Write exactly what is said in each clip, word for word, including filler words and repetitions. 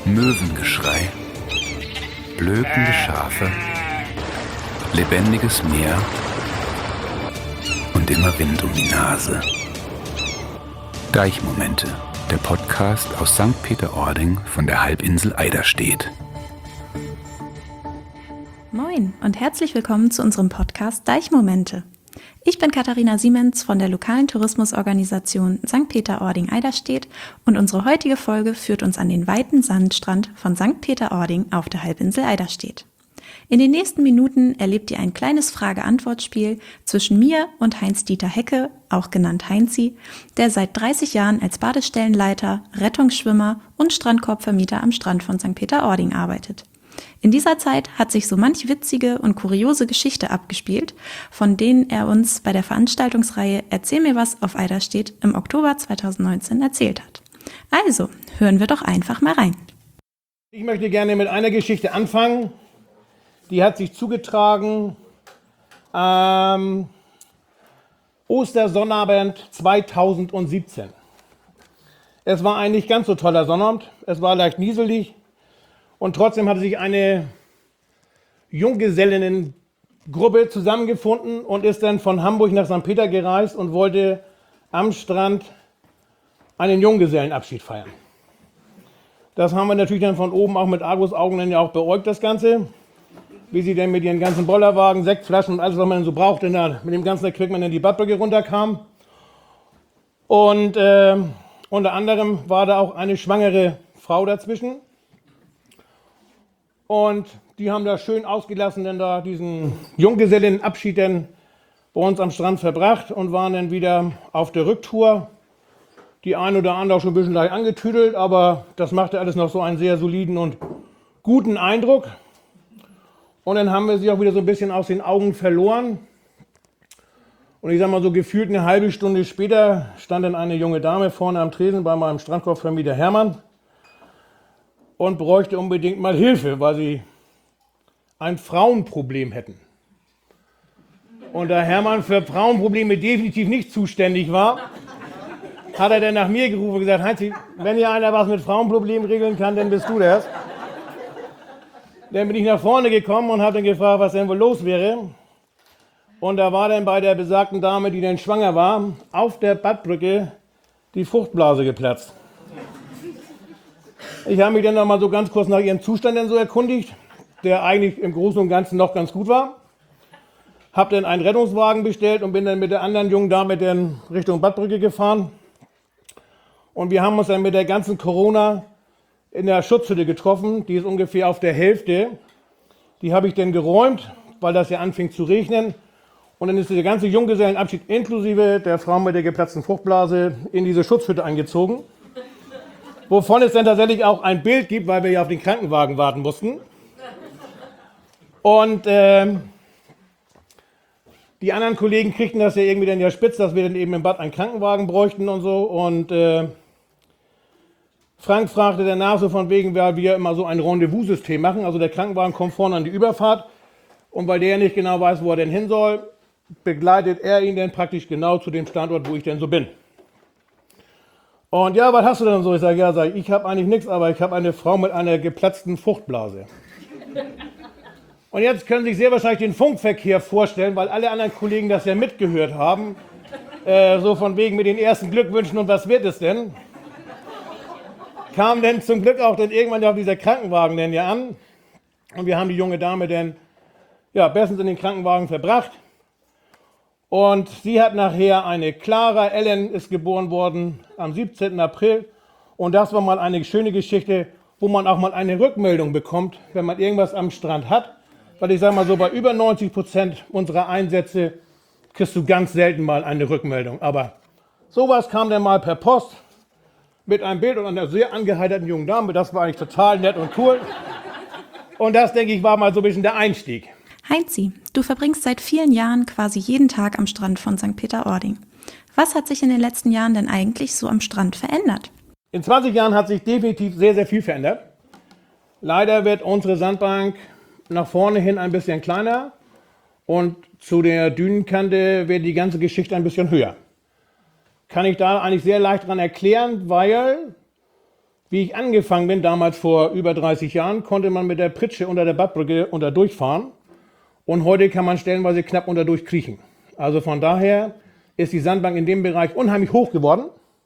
Möwengeschrei, blökende Schafe, lebendiges Meer und immer Wind um die Nase. Deichmomente, der Podcast aus Sankt Peter-Ording von der Halbinsel Eiderstedt. Moin und herzlich willkommen zu unserem Podcast Deichmomente. Ich bin Katharina Siemens von der lokalen Tourismusorganisation Sankt Peter-Ording Eiderstedt und unsere heutige Folge führt uns an den weiten Sandstrand von Sankt Peter-Ording auf der Halbinsel Eiderstedt. In den nächsten Minuten erlebt ihr ein kleines Frage-Antwort-Spiel zwischen mir und Heinz-Dieter Hecke, auch genannt Heinzi, der seit dreißig Jahren als Badestellenleiter, Rettungsschwimmer und Strandkorbvermieter am Strand von Sankt Peter-Ording arbeitet. In dieser Zeit hat sich so manch witzige und kuriose Geschichte abgespielt, von denen er uns bei der Veranstaltungsreihe Erzähl mir was auf Eiderstedt im Oktober zweitausendneunzehn erzählt hat. Also, hören wir doch einfach mal rein. Ich möchte gerne mit einer Geschichte anfangen. Die hat sich zugetragen am Ostersonnabend zweitausendsiebzehn. Es war ein nicht ganz so toller Sonnabend, es war leicht nieselig. Und trotzdem hatte sich eine Junggesellennengruppe zusammengefunden und ist dann von Hamburg nach Sankt Peter gereist und wollte am Strand einen Junggesellenabschied feiern. Das haben wir natürlich dann von oben auch mit Argusaugen dann ja auch beäugt, das Ganze. Wie sie denn mit ihren ganzen Bollerwagen, Sektflaschen und alles, was man so braucht, denn da mit dem ganzen Equipment in die Badbrücke runterkam. Und äh, unter anderem war da auch eine schwangere Frau dazwischen. Und die haben da schön ausgelassen, denn da diesen Junggesellenabschied dann bei uns am Strand verbracht und waren dann wieder auf der Rücktour. Die ein oder andere auch schon ein bisschen leicht angetüdelt, aber das machte alles noch so einen sehr soliden und guten Eindruck. Und dann haben wir sie auch wieder so ein bisschen aus den Augen verloren. Und ich sag mal so gefühlt eine halbe Stunde später stand dann eine junge Dame vorne am Tresen bei meinem Strandkorbvermieter Hermann und bräuchte unbedingt mal Hilfe, weil sie ein Frauenproblem hätten. Und da Hermann für Frauenprobleme definitiv nicht zuständig war, hat er dann nach mir gerufen und gesagt, Heinz, wenn hier einer was mit Frauenproblemen regeln kann, dann bist du das. Dann bin ich nach vorne gekommen und habe dann gefragt, was denn wohl los wäre. Und da war dann bei der besagten Dame, die dann schwanger war, auf der Badbrücke die Fruchtblase geplatzt. Ich habe mich dann noch mal so ganz kurz nach ihrem Zustand dann so erkundigt, der eigentlich im Großen und Ganzen noch ganz gut war. Habe dann einen Rettungswagen bestellt und bin dann mit der anderen jungen Dame dann Richtung Badbrücke gefahren. Und wir haben uns dann mit der ganzen Corona in der Schutzhütte getroffen. Die ist ungefähr auf der Hälfte. Die habe ich dann geräumt, weil das ja anfing zu regnen. Und dann ist der ganze Junggesellenabschied inklusive der Frau mit der geplatzten Fruchtblase in diese Schutzhütte eingezogen. Wovon es dann tatsächlich auch ein Bild gibt, weil wir ja auf den Krankenwagen warten mussten. Und ähm, die anderen Kollegen kriegten das ja irgendwie dann ja spitz, dass wir dann eben im Bad einen Krankenwagen bräuchten und so. Und äh, Frank fragte danach so von wegen, weil wir immer so ein Rendezvous-System machen. Also der Krankenwagen kommt vorne an die Überfahrt. Und weil der nicht genau weiß, wo er denn hin soll, begleitet er ihn dann praktisch genau zu dem Standort, wo ich denn so bin. Und ja, was hast du denn so? Ich sage, ja, sag ich, ich habe eigentlich nichts, aber ich habe eine Frau mit einer geplatzten Fruchtblase. Und jetzt können Sie sich sehr wahrscheinlich den Funkverkehr vorstellen, weil alle anderen Kollegen das ja mitgehört haben. Äh, so von wegen mit den ersten Glückwünschen und was wird es denn? Kam denn zum Glück auch dann irgendwann auf dieser Krankenwagen denn ja an. Und wir haben die junge Dame dann ja, bestens in den Krankenwagen verbracht. Und sie hat nachher eine Clara, Ellen ist geboren worden am siebzehnten April. Und das war mal eine schöne Geschichte, wo man auch mal eine Rückmeldung bekommt, wenn man irgendwas am Strand hat. Weil ich sage mal so, bei über neunzig Prozent unserer Einsätze kriegst du ganz selten mal eine Rückmeldung. Aber sowas kam dann mal per Post mit einem Bild und einer sehr angeheiterten jungen Dame. Das war eigentlich total nett und cool. Und das, denke ich, war mal so ein bisschen der Einstieg. Heinzi, du verbringst seit vielen Jahren quasi jeden Tag am Strand von Sankt Peter-Ording. Was hat sich in den letzten Jahren denn eigentlich so am Strand verändert? In zwanzig Jahren hat sich definitiv sehr, sehr viel verändert. Leider wird unsere Sandbank nach vorne hin ein bisschen kleiner und zu der Dünenkante wird die ganze Geschichte ein bisschen höher. Kann ich da eigentlich sehr leicht dran erklären, weil Wie ich angefangen bin, damals vor über dreißig Jahren, konnte man mit der Pritsche unter der Badbrücke unter durchfahren. Und heute kann man stellenweise knapp unter durchkriechen. Also von daher ist die Sandbank in dem Bereich unheimlich hoch geworden.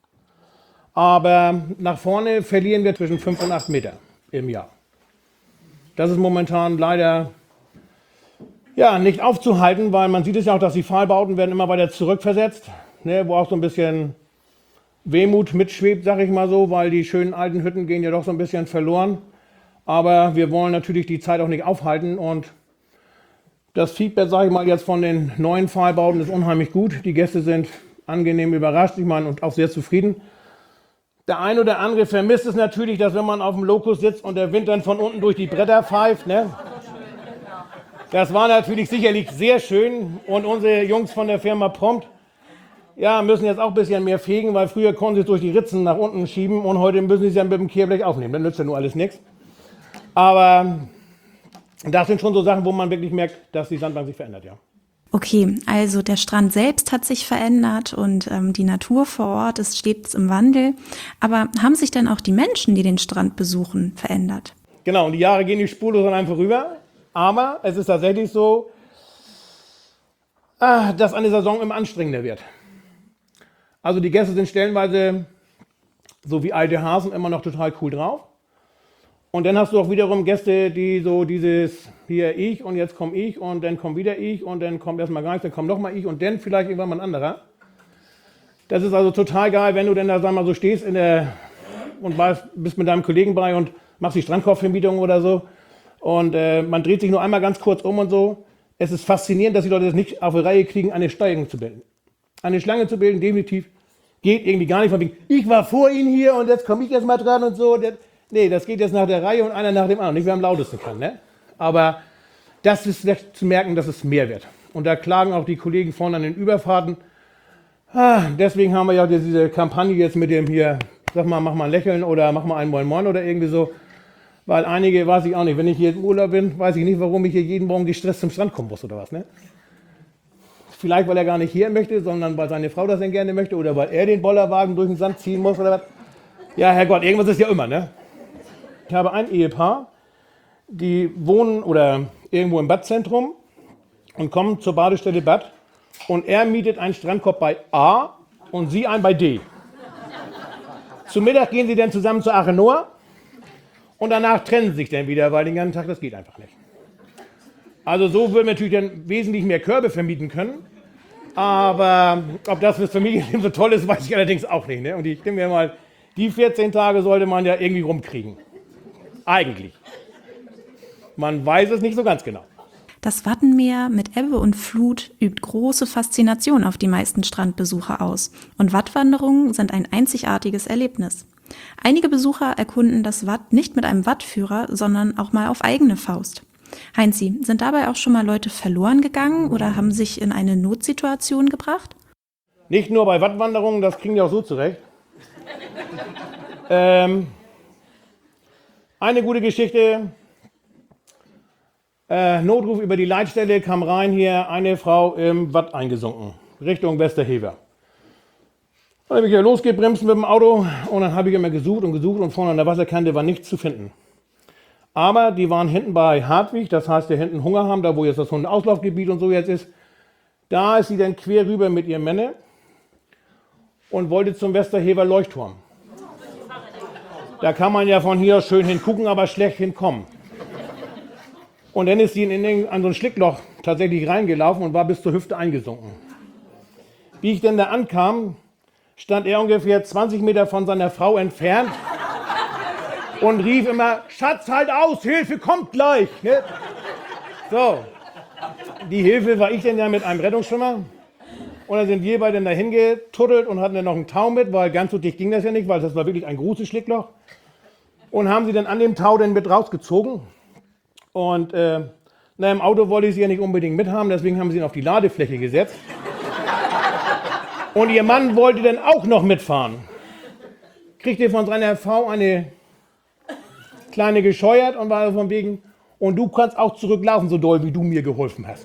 Aber nach vorne verlieren wir zwischen fünf und acht Meter im Jahr. Das ist momentan leider ja, nicht aufzuhalten, weil man sieht es ja auch, dass die Pfahlbauten werden immer weiter zurückversetzt, ne, wo auch so ein bisschen Wehmut mitschwebt, sag ich mal so, weil die schönen alten Hütten gehen ja doch so ein bisschen verloren. Aber wir wollen natürlich die Zeit auch nicht aufhalten und das Feedback, sage ich mal, jetzt von den neuen Pfahlbauten ist unheimlich gut. Die Gäste sind angenehm überrascht, ich meine, und auch sehr zufrieden. Der ein oder andere vermisst es natürlich, dass wenn man auf dem Lokus sitzt und der Wind dann von unten durch die Bretter pfeift, ne? Das war natürlich sicherlich sehr schön und unsere Jungs von der Firma Prompt ja, müssen jetzt auch ein bisschen mehr fegen, weil früher konnten sie es durch die Ritzen nach unten schieben und heute müssen sie es ja mit dem Kehrblech aufnehmen. Dann nützt ja nur alles nichts. Aber das sind schon so Sachen, wo man wirklich merkt, dass die Sandbank sich verändert, ja. Okay, also der Strand selbst hat sich verändert und ähm, die Natur vor Ort ist stets im Wandel. Aber haben sich dann auch die Menschen, die den Strand besuchen, verändert? Genau, und die Jahre gehen nicht spurlos an einem vorüber. Aber es ist tatsächlich so, ah, dass eine Saison immer anstrengender wird. Also die Gäste sind stellenweise, so wie alte Hasen, immer noch total cool drauf. Und dann hast du auch wiederum Gäste, die so dieses, hier ich und jetzt komme ich und dann kommt wieder ich und dann kommt erstmal gar nichts, dann kommt nochmal ich und dann vielleicht irgendwann mal ein anderer. Das ist also total geil, wenn du dann da, sag mal, so stehst in der, und bist mit deinem Kollegen bei und machst die Strandkorbvermietung oder so. Und äh, man dreht sich nur einmal ganz kurz um und so. Es ist faszinierend, dass die Leute das nicht auf die Reihe kriegen, eine Steigung zu bilden. Eine Schlange zu bilden, definitiv, geht irgendwie gar nicht. Von wegen, ich war vor Ihnen hier und jetzt komme ich jetzt mal dran und so. Das, nee, das geht jetzt nach der Reihe und einer nach dem anderen. Nicht, wer am lautesten kann. Ne? Aber das ist zu merken, dass es mehr wird. Und da klagen auch die Kollegen vorne an den Überfahrten. Ah, deswegen haben wir ja diese Kampagne jetzt mit dem hier, sag mal, mach mal ein Lächeln oder mach mal ein Moin Moin oder irgendwie so. Weil einige, weiß ich auch nicht, wenn ich hier im Urlaub bin, weiß ich nicht, warum ich hier jeden Morgen gestresst zum Strand kommen muss oder was, ne? Vielleicht, weil er gar nicht hier möchte, sondern weil seine Frau das denn gerne möchte oder weil er den Bollerwagen durch den Sand ziehen muss oder was. Ja, Herrgott, irgendwas ist ja immer, ne? Ich habe ein Ehepaar, die wohnen oder irgendwo im Badzentrum und kommen zur Badestelle Bad und er mietet einen Strandkorb bei A und sie einen bei D. Zum Mittag gehen sie dann zusammen zu Aachen Noah. Und danach trennen sie sich dann wieder, weil den ganzen Tag, das geht einfach nicht. Also so würden wir natürlich dann wesentlich mehr Körbe vermieten können. Aber ob das fürs Familienleben so toll ist, weiß ich allerdings auch nicht. Ne? Und ich denke mir mal, die vierzehn Tage sollte man ja irgendwie rumkriegen. Eigentlich. Man weiß es nicht so ganz genau. Das Wattenmeer mit Ebbe und Flut übt große Faszination auf die meisten Strandbesucher aus. Und Wattwanderungen sind ein einzigartiges Erlebnis. Einige Besucher erkunden das Watt nicht mit einem Wattführer, sondern auch mal auf eigene Faust. Heinzi, sind dabei auch schon mal Leute verloren gegangen oder haben sich in eine Notsituation gebracht? Nicht nur bei Wattwanderungen, das kriegen die auch so zurecht. ähm, eine gute Geschichte. Äh, Notruf über die Leitstelle, kam rein hier, eine Frau im Watt eingesunken, Richtung Westerhever. Dann habe ich ja losgebremst mit dem Auto und dann habe ich immer gesucht und gesucht und vorne an der Wasserkante war nichts zu finden. Aber die waren hinten bei Hartwig, das heißt, der hinten Hunger haben, da wo jetzt das Hundeauslaufgebiet und so jetzt ist. Da ist sie dann quer rüber mit ihrem Männer und wollte zum Westerhever Leuchtturm. Da kann man ja von hier aus schön hingucken, aber schlecht hinkommen. Und dann ist sie in, in, an so ein Schlickloch tatsächlich reingelaufen und war bis zur Hüfte eingesunken. Wie ich denn da ankam, stand er ungefähr zwanzig Meter von seiner Frau entfernt und rief immer, Schatz, halt aus, Hilfe kommt gleich. Ne? So, die Hilfe war ich denn ja mit einem Rettungsschwimmer. Und dann sind wir beide dann dahin getuddelt und hatten dann noch einen Tau mit, weil ganz so dicht ging das ja nicht, weil das war wirklich ein großes Schlickloch. Und haben sie dann an dem Tau dann mit rausgezogen. Und äh, na, im Auto wollte ich sie ja nicht unbedingt mithaben, deswegen haben sie ihn auf die Ladefläche gesetzt. Und ihr Mann wollte dann auch noch mitfahren. Kriegte von seiner Frau eine kleine gescheuert und war von wegen, und du kannst auch zurücklaufen, so doll, wie du mir geholfen hast.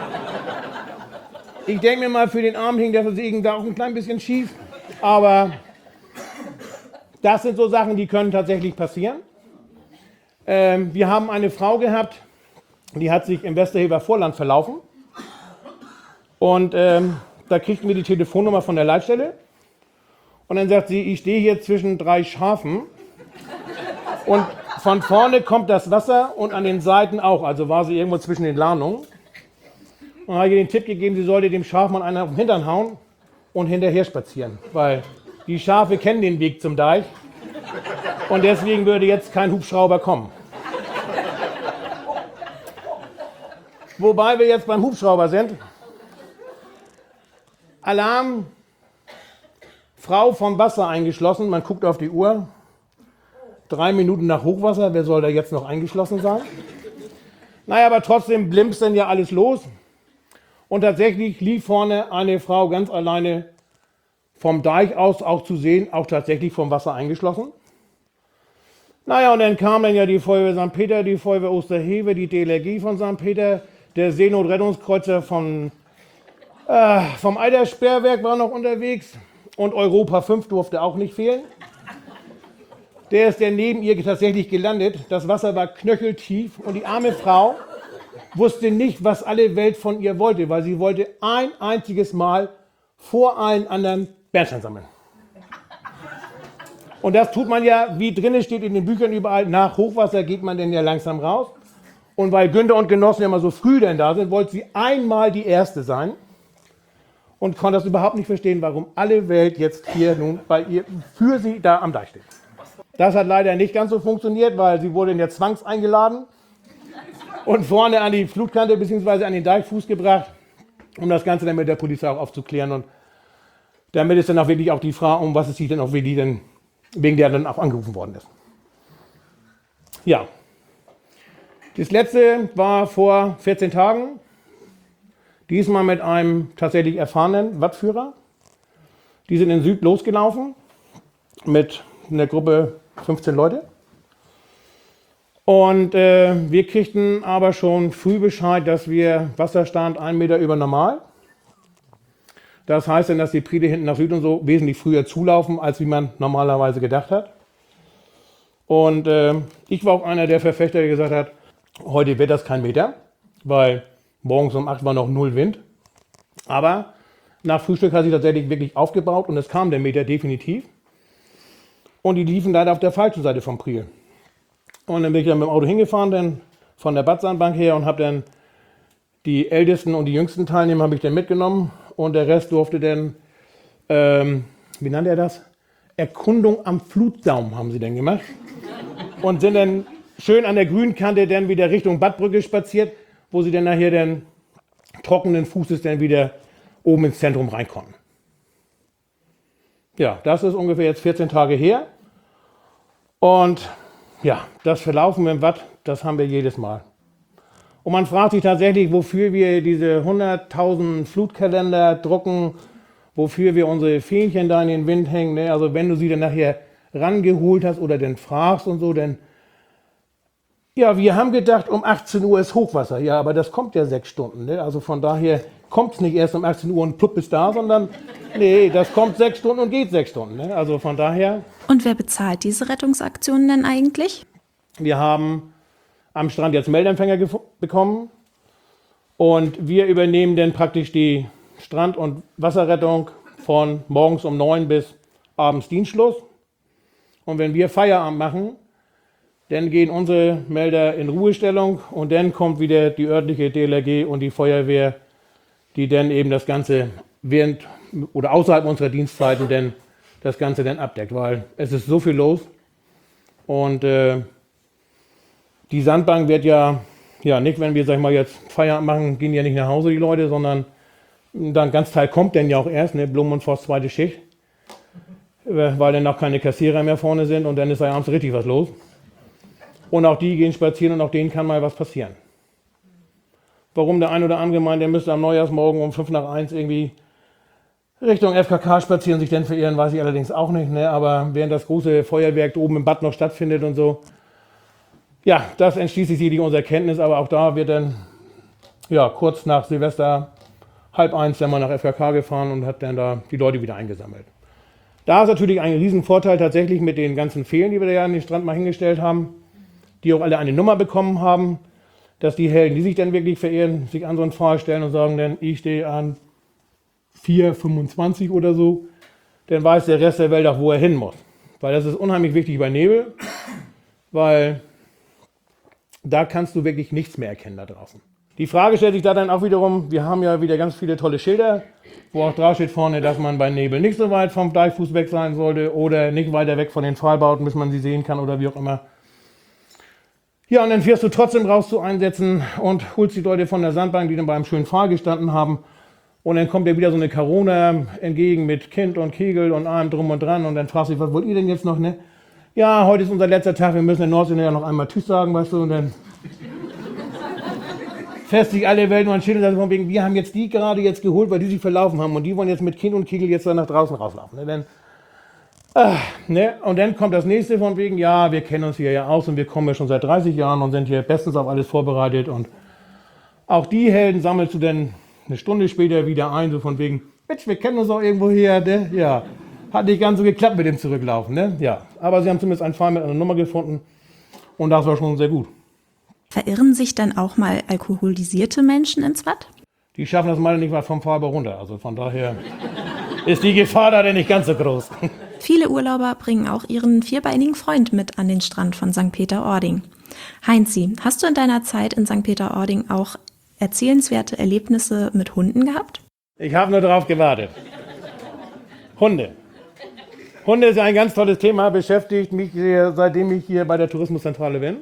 Ich denke mir mal, für den Arm hing der Segen da auch ein klein bisschen schief, aber das sind so Sachen, die können tatsächlich passieren. Ähm, wir haben eine Frau gehabt, die hat sich im Westerhever Vorland verlaufen. Und ähm, da kriegten wir die Telefonnummer von der Leitstelle. Und dann sagt sie, ich stehe hier zwischen drei Schafen. Und von vorne kommt das Wasser und an den Seiten auch. Also war sie irgendwo zwischen den Lahnungen. Und dann habe ich ihr den Tipp gegeben, sie sollte dem Schaf mal einen auf den Hintern hauen und hinterher spazieren. Weil die Schafe kennen den Weg zum Deich. Und deswegen würde jetzt kein Hubschrauber kommen. Wobei wir jetzt beim Hubschrauber sind. Alarm, Frau vom Wasser eingeschlossen. Man guckt auf die Uhr. Drei Minuten nach Hochwasser. Wer soll da jetzt noch eingeschlossen sein? Naja, aber trotzdem blimpst dann ja alles los. Und tatsächlich lief vorne eine Frau ganz alleine vom Deich aus auch zu sehen, auch tatsächlich vom Wasser eingeschlossen. Naja, und dann kam dann ja die Feuerwehr Sankt Peter, die Feuerwehr Osterhewe, die D L R G von Sankt Peter, der Seenotrettungskreuzer von, äh, vom Eidersperrwerk war noch unterwegs und Europa fünf durfte auch nicht fehlen. Der ist dann neben ihr tatsächlich gelandet. Das Wasser war knöcheltief und die arme Frau wusste nicht, was alle Welt von ihr wollte, weil sie wollte ein einziges Mal vor allen anderen Bernstein sammeln. Und das tut man ja, wie drinnen steht in den Büchern überall, nach Hochwasser geht man denn ja langsam raus. Und weil Günther und Genossen ja immer so früh denn da sind, wollte sie einmal die Erste sein und konnte das überhaupt nicht verstehen, warum alle Welt jetzt hier nun bei ihr für sie da am Deich steht. Das hat leider nicht ganz so funktioniert, weil sie wurde ja zwangseingeladen und vorne an die Flutkante bzw. an den Deichfuß gebracht, um das Ganze dann mit der Polizei auch aufzuklären. Und damit ist dann auch wirklich auch die Frage, um was es sich dann auch wirklich denn, wegen der dann auch angerufen worden ist. Ja. Das letzte war vor vierzehn Tagen. Diesmal mit einem tatsächlich erfahrenen Wattführer. Die sind in Süd losgelaufen mit einer Gruppe fünfzehn Leute. Und äh, wir kriegten aber schon früh Bescheid, dass wir Wasserstand einen Meter über normal. Das heißt dann, dass die Priele hinten nach Süd und so wesentlich früher zulaufen, als wie man normalerweise gedacht hat. Und äh, ich war auch einer der Verfechter, der gesagt hat, heute wird das kein Meter, weil morgens um acht war noch null Wind. Aber nach Frühstück hat sich tatsächlich wirklich aufgebaut und es kam der Meter definitiv. Und die liefen leider auf der falschen Seite vom Priel. Und dann bin ich dann mit dem Auto hingefahren, dann von der Badsandbank her und habe dann die ältesten und die jüngsten Teilnehmer habe ich dann mitgenommen und der Rest durfte dann, ähm, wie nannte er das? Erkundung am Flutsaum haben sie dann gemacht und sind dann schön an der Grünkante dann wieder Richtung Badbrücke spaziert, wo sie dann nachher dann trockenen Fußes dann wieder oben ins Zentrum rein konnten. Ja, das ist ungefähr jetzt vierzehn Tage her und ja, das Verlaufen im Watt, das haben wir jedes Mal. Und man fragt sich tatsächlich, wofür wir diese hunderttausend Flutkalender drucken, wofür wir unsere Fähnchen da in den Wind hängen. Ne? Also wenn du sie dann nachher rangeholt hast oder dann fragst und so, dann ja, wir haben gedacht, um achtzehn Uhr ist Hochwasser. Ja, aber das kommt ja sechs Stunden. Ne? Also von daher kommt es nicht erst um achtzehn Uhr und plupp ist da, sondern nee, das kommt sechs Stunden und geht sechs Stunden. Ne? Also von daher. Und wer bezahlt diese Rettungsaktionen denn eigentlich? Wir haben am Strand jetzt Meldempfänger bekommen und wir übernehmen dann praktisch die Strand- und Wasserrettung von morgens um neun bis abends Dienstschluss. Und wenn wir Feierabend machen, dann gehen unsere Melder in Ruhestellung und dann kommt wieder die örtliche D L R G und die Feuerwehr, die dann eben das Ganze während oder außerhalb unserer Dienstzeiten dann das Ganze dann abdeckt, weil es ist so viel los und äh, die Sandbank wird ja, ja nicht, wenn wir sag ich mal jetzt Feierabend machen, gehen ja nicht nach Hause die Leute, sondern dann ganz Teil kommt dann ja auch erst, ne, Blumen und Forst zweite Schicht, weil dann auch keine Kassierer mehr vorne sind und dann ist da abends richtig was los. Und auch die gehen spazieren und auch denen kann mal was passieren. Warum der ein oder andere meint, der müsste am Neujahrsmorgen um fünf nach eins irgendwie Richtung F K K spazieren, sich dann verirren, weiß ich allerdings auch nicht. Ne? Aber während das große Feuerwerk oben im Bad noch stattfindet und so, ja, das entschließt sich sicherlich unsere Kenntnis, aber auch da wird dann ja, kurz nach Silvester halb eins dann mal nach F K K gefahren und hat dann da die Leute wieder eingesammelt. Da ist natürlich ein Riesenvorteil tatsächlich mit den ganzen Pfählen, die wir da ja an den Strand mal hingestellt haben, die auch alle eine Nummer bekommen haben, dass die Helden, die sich dann wirklich verehren, sich an so einen Pfahl stellen und sagen dann, ich stehe an vier fünfundzwanzig oder so, dann weiß der Rest der Welt auch, wo er hin muss. Weil das ist unheimlich wichtig bei Nebel, weil da kannst du wirklich nichts mehr erkennen da draußen. Die Frage stellt sich da dann auch wiederum, wir haben ja wieder ganz viele tolle Schilder, wo auch drauf steht vorne, dass man bei Nebel nicht so weit vom Deichfuß weg sein sollte oder nicht weiter weg von den Pfahlbauten, bis man sie sehen kann oder wie auch immer. Ja, und dann fährst du trotzdem raus zu Einsätzen und holst die Leute von der Sandbank, die dann beim schönen Pfahl gestanden haben. Und dann kommt dir wieder so eine Corona entgegen mit Kind und Kegel und allem drum und dran. Und dann fragst du dich, was wollt ihr denn jetzt noch, ne? Ja, heute ist unser letzter Tag, wir müssen in Nordsee ja noch einmal Tschüss sagen, weißt du, und dann fässt sich alle Welt nur ein Schild und sagt von wegen, wir haben jetzt die gerade jetzt geholt, weil die sich verlaufen haben und die wollen jetzt mit Kind und Kegel jetzt dann nach draußen rauslaufen. Ne? Dann, ah, ne? Und dann kommt das nächste von wegen, ja, wir kennen uns hier ja aus und wir kommen ja schon seit dreißig Jahren und sind hier bestens auf alles vorbereitet und auch die Helden sammelst du dann eine Stunde später wieder ein, so von wegen, Mensch, wir kennen uns auch irgendwo her, ne? Ja, hat nicht ganz so geklappt mit dem Zurücklaufen, ne? Ja, aber sie haben zumindest einen Fall mit einer Nummer gefunden und das war schon sehr gut. Verirren sich dann auch mal alkoholisierte Menschen ins Watt? Die schaffen das mal nicht mal vom Pfahlbau runter. Also von daher ist die Gefahr da denn nicht ganz so groß. Viele Urlauber bringen auch ihren vierbeinigen Freund mit an den Strand von Sankt Peter-Ording. Heinzi, hast du in deiner Zeit in Sankt Peter-Ording auch erzählenswerte Erlebnisse mit Hunden gehabt? Ich habe nur darauf gewartet. Hunde. Hunde ist ja ein ganz tolles Thema, beschäftigt mich hier, seitdem ich hier bei der Tourismuszentrale bin.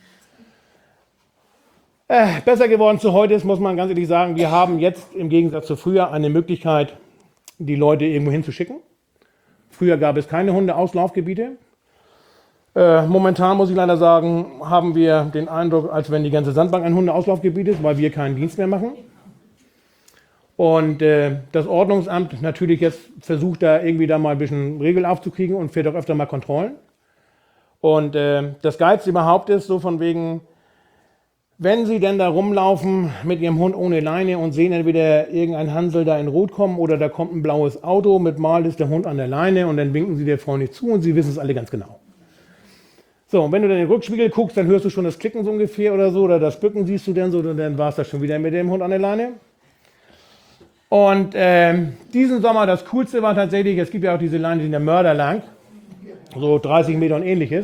Äh, besser geworden zu heute ist, muss man ganz ehrlich sagen, wir haben jetzt im Gegensatz zu früher eine Möglichkeit, die Leute irgendwo hinzuschicken. Früher gab es keine Hundeauslaufgebiete. Äh, momentan muss ich leider sagen, haben wir den Eindruck, als wenn die ganze Sandbank ein Hundeauslaufgebiet ist, weil wir keinen Dienst mehr machen. Und äh, das Ordnungsamt natürlich jetzt versucht da irgendwie da mal ein bisschen Regel aufzukriegen und fährt auch öfter mal Kontrollen. Und äh, das Geilste überhaupt ist so von wegen, wenn Sie denn da rumlaufen mit Ihrem Hund ohne Leine und sehen entweder irgendein Hansel da in Rot kommen oder da kommt ein blaues Auto, mit mal ist der Hund an der Leine und dann winken Sie der Frau zu und Sie wissen es alle ganz genau. So, und wenn du dann in den Rückspiegel guckst, dann hörst du schon das Klicken so ungefähr oder so, oder das Bücken siehst du dann so, und dann war es das schon wieder mit dem Hund an der Leine. Und äh, diesen Sommer, das Coolste war tatsächlich, es gibt ja auch diese Leine, die sind ja mörderlang, so dreißig Meter und ähnliches.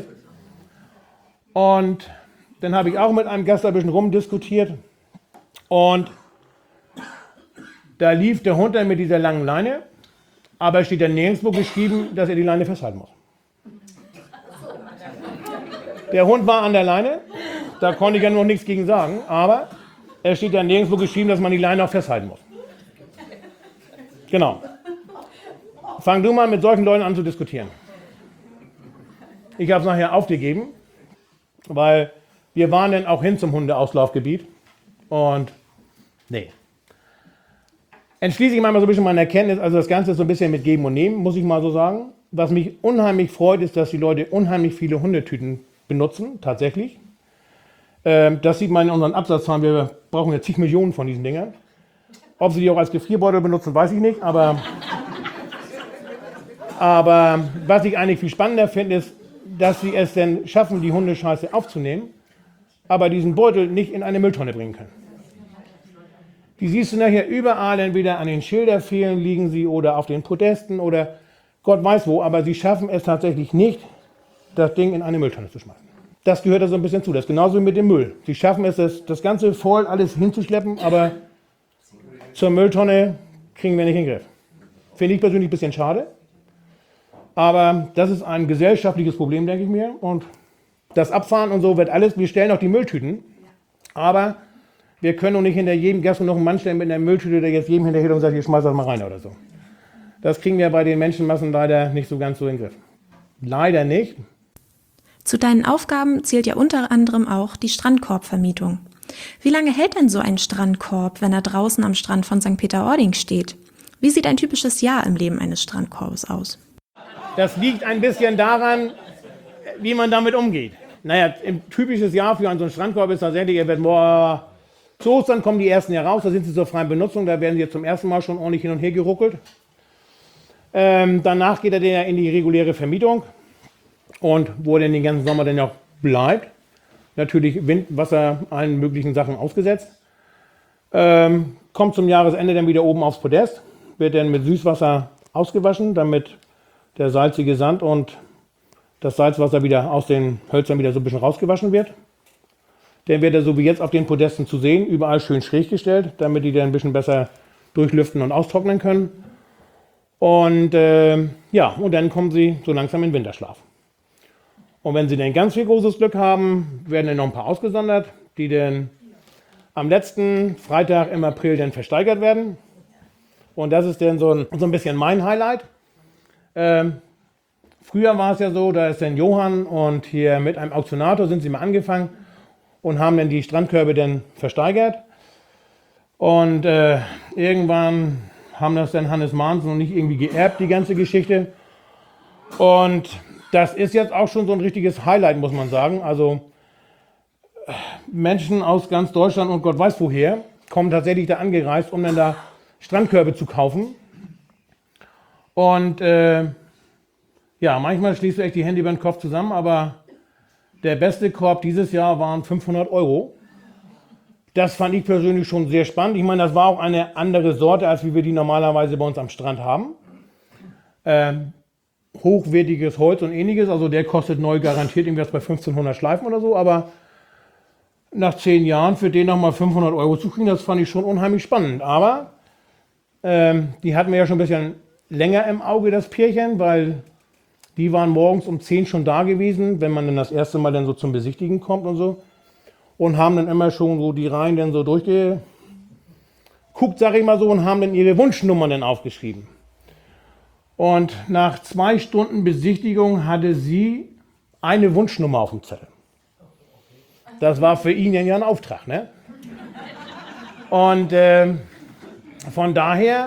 Und dann habe ich auch mit einem Gast ein bisschen rumdiskutiert und da lief der Hund dann mit dieser langen Leine, aber es steht dann nirgendwo geschrieben, dass er die Leine festhalten muss. Der Hund war an der Leine, da konnte ich ja noch nichts gegen sagen, aber es steht dann nirgendwo geschrieben, dass man die Leine auch festhalten muss. Genau. Fang du mal mit solchen Leuten an zu diskutieren. Ich habe es nachher aufgegeben, weil wir waren dann auch hin zum Hundeauslaufgebiet und nee. Entschließe ich mal so ein bisschen meine Erkenntnis, also das Ganze ist so ein bisschen mit Geben und Nehmen, muss ich mal so sagen. Was mich unheimlich freut, ist, dass die Leute unheimlich viele Hundetüten benutzen, tatsächlich. Ähm, das sieht man in unseren Absatzzahlen, wir brauchen ja zig Millionen von diesen Dingern. Ob sie die auch als Gefrierbeutel benutzen, weiß ich nicht, aber, aber was ich eigentlich viel spannender finde, ist, dass sie es denn schaffen, die Hundescheiße aufzunehmen, aber diesen Beutel nicht in eine Mülltonne bringen können. Die siehst du nachher überall, entweder an den Schilderpfählen liegen sie oder auf den Podesten oder Gott weiß wo, aber sie schaffen es tatsächlich nicht, das Ding in eine Mülltonne zu schmeißen. Das gehört da so ein bisschen zu, das ist genauso wie mit dem Müll. Sie schaffen es, das, das Ganze voll alles hinzuschleppen, aber zur Mülltonne kriegen wir nicht in den Griff. Finde ich persönlich ein bisschen schade, aber das ist ein gesellschaftliches Problem, denke ich mir, und das Abfahren und so wird alles, wir stellen auch die Mülltüten, aber wir können auch nicht hinter jedem Gast noch einen Mann stellen mit einer Mülltüte, der jetzt jedem hinterher und sagt, hier schmeiß das mal rein oder so. Das kriegen wir bei den Menschenmassen leider nicht so ganz so in den Griff. Leider nicht. Zu deinen Aufgaben zählt ja unter anderem auch die Strandkorbvermietung. Wie lange hält denn so ein Strandkorb, wenn er draußen am Strand von Sankt Peter-Ording steht? Wie sieht ein typisches Jahr im Leben eines Strandkorbes aus? Das liegt ein bisschen daran, wie man damit umgeht. Naja, ein typisches Jahr für einen so einen Strandkorb ist tatsächlich, er wird, boah, zu Ostern kommen die ersten heraus, da sind sie zur freien Benutzung, da werden sie jetzt zum ersten Mal schon ordentlich hin und her geruckelt. Ähm, danach geht er dann in die reguläre Vermietung und wo er dann den ganzen Sommer dann auch bleibt. Natürlich Wind, Wasser, allen möglichen Sachen ausgesetzt. Ähm, kommt zum Jahresende dann wieder oben aufs Podest, wird dann mit Süßwasser ausgewaschen, damit der salzige Sand und das Salzwasser wieder aus den Hölzern wieder so ein bisschen rausgewaschen wird. Dann wird er so wie jetzt auf den Podesten zu sehen, überall schön schräg gestellt, damit die dann ein bisschen besser durchlüften und austrocknen können. Und äh, ja, und dann kommen sie so langsam in Winterschlaf. Und wenn sie dann ganz viel großes Glück haben, werden dann noch ein paar ausgesondert, die dann am letzten Freitag im April dann versteigert werden. Und das ist dann so ein, so ein bisschen mein Highlight. Ähm, früher war es ja so, da ist dann Johann und hier mit einem Auktionator sind sie mal angefangen und haben dann die Strandkörbe dann versteigert. Und äh, irgendwann haben das dann Hannes Mahnsen und nicht irgendwie geerbt, die ganze Geschichte. Und das ist jetzt auch schon so ein richtiges Highlight, muss man sagen. Also Menschen aus ganz Deutschland und Gott weiß woher kommen tatsächlich da angereist, um dann da Strandkörbe zu kaufen. Und äh, ja, manchmal schließt du echt die Hände über den Kopf zusammen, aber der beste Korb dieses Jahr waren fünfhundert Euro. Das fand ich persönlich schon sehr spannend. Ich meine, das war auch eine andere Sorte, als wie wir die normalerweise bei uns am Strand haben. Ähm, hochwertiges Holz und ähnliches, also der kostet neu garantiert irgendwas bei fünfzehnhundert Schleifen oder so, aber nach zehn Jahren für den nochmal fünfhundert Euro zu kriegen, das fand ich schon unheimlich spannend. Aber ähm, die hatten wir ja schon ein bisschen länger im Auge, das Pärchen, weil die waren morgens um zehn schon da gewesen, wenn man dann das erste Mal dann so zum Besichtigen kommt und so. Und haben dann immer schon so die Reihen dann so durchgeguckt, sag ich mal so, und haben dann ihre Wunschnummern dann aufgeschrieben. Und nach zwei Stunden Besichtigung hatte sie eine Wunschnummer auf dem Zettel. Das war für ihn ja ein Auftrag, ne? Und äh, von daher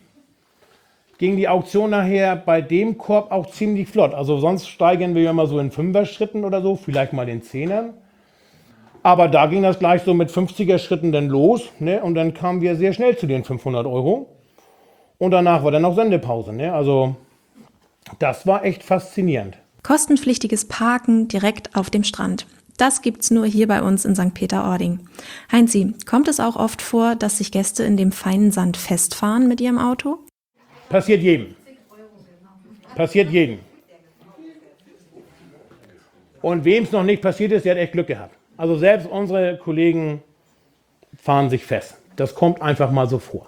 ging die Auktion nachher bei dem Korb auch ziemlich flott. Also sonst steigern wir ja immer so in Fünfer-Schritten oder so, vielleicht mal den Zehnern. Aber da ging das gleich so mit fünfziger-Schritten dann los, ne? Und dann kamen wir sehr schnell zu den fünfhundert Euro. Und danach war dann noch Sendepause, ne? Also das war echt faszinierend. Kostenpflichtiges Parken direkt auf dem Strand. Das gibt's nur hier bei uns in Sankt Peter-Ording. Heinzi, kommt es auch oft vor, dass sich Gäste in dem feinen Sand festfahren mit ihrem Auto? Passiert jedem. Passiert jedem. Und wem es noch nicht passiert ist, der hat echt Glück gehabt. Also selbst unsere Kollegen fahren sich fest. Das kommt einfach mal so vor.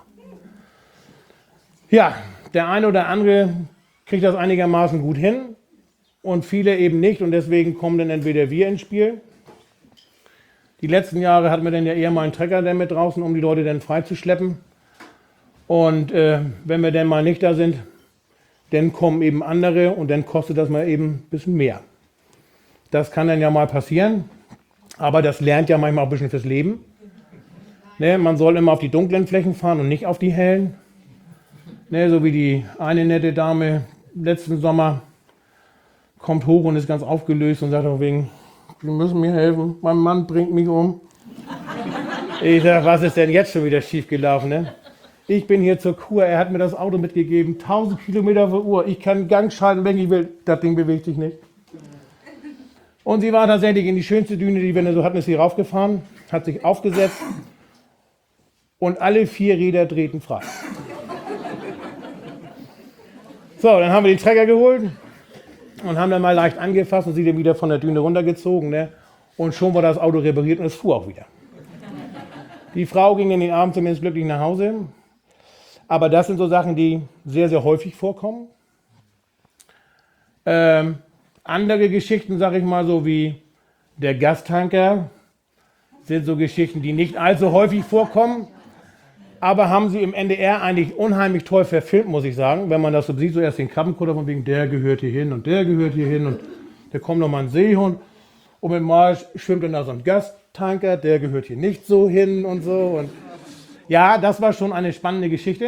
Ja, der eine oder andere kriegt das einigermaßen gut hin und viele eben nicht. Und deswegen kommen dann entweder wir ins Spiel. Die letzten Jahre hatten wir dann ja eher mal einen Trecker dann mit draußen, um die Leute dann freizuschleppen. Und äh, wenn wir dann mal nicht da sind, dann kommen eben andere und dann kostet das mal eben ein bisschen mehr. Das kann dann ja mal passieren, aber das lernt ja manchmal auch ein bisschen fürs Leben. Ne, man soll immer auf die dunklen Flächen fahren und nicht auf die hellen. Ne, so wie die eine nette Dame letzten Sommer kommt hoch und ist ganz aufgelöst und sagt auch wegen, Sie müssen mir helfen, mein Mann bringt mich um. Ich sage, was ist denn jetzt schon wieder schief gelaufen? Ne? Ich bin hier zur Kur, er hat mir das Auto mitgegeben, tausend Kilometer pro Uhr, ich kann Gang schalten, wenn ich will, das Ding bewegt sich nicht. Und sie war tatsächlich in die schönste Düne, die wir so hatten, ist sie raufgefahren, hat sich aufgesetzt und alle vier Räder drehten frei. So, dann haben wir den Trecker geholt und haben dann mal leicht angefasst und sie dann wieder von der Düne runtergezogen. Ne? Und schon war das Auto repariert und es fuhr auch wieder. Die Frau ging in den Abend zumindest glücklich nach Hause. Aber das sind so Sachen, die sehr, sehr häufig vorkommen. Ähm, andere Geschichten, sag ich mal, so wie der Gastanker, sind so Geschichten, die nicht allzu häufig vorkommen. Aber haben sie im N D R eigentlich unheimlich toll verfilmt, muss ich sagen. Wenn man das so sieht, so erst den Krabbenkutter von wegen, der gehört hier hin und der gehört hier hin und da kommt noch mal ein Seehund. Und mit mal schwimmt dann da so ein Gastanker, der gehört hier nicht so hin und so. Und ja, das war schon eine spannende Geschichte.